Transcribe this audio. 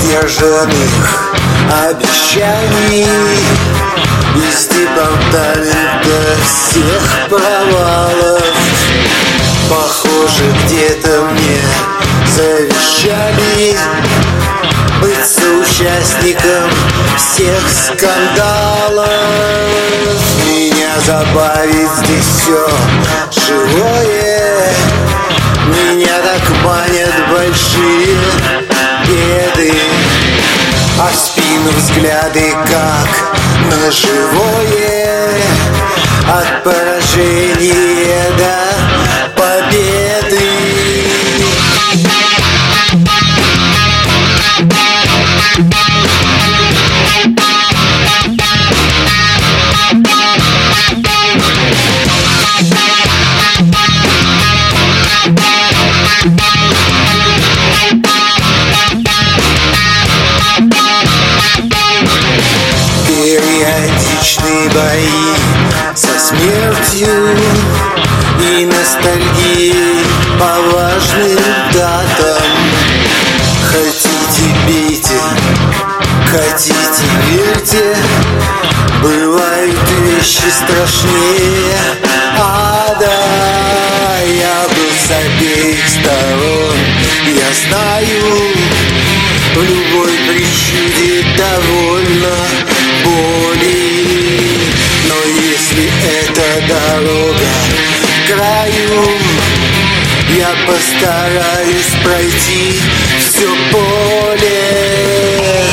сдержанных обещаний, из департамента всех провалов. Похоже, где-то мне завещали быть соучастником всех скандалов. Меня забавит здесь все живое, меня так манят большие беды, а в спину взгляды как на живое, от поражения до победы. Периодичные бои со смертью и ностальгией по важным датам. Хотите — бейте, хотите — верьте, бывают вещи страшнее ада. Я был с обеих сторон, я знаю, в любой причуде довольно боли. Но если эта дорога к краю, я постараюсь пройти все поле.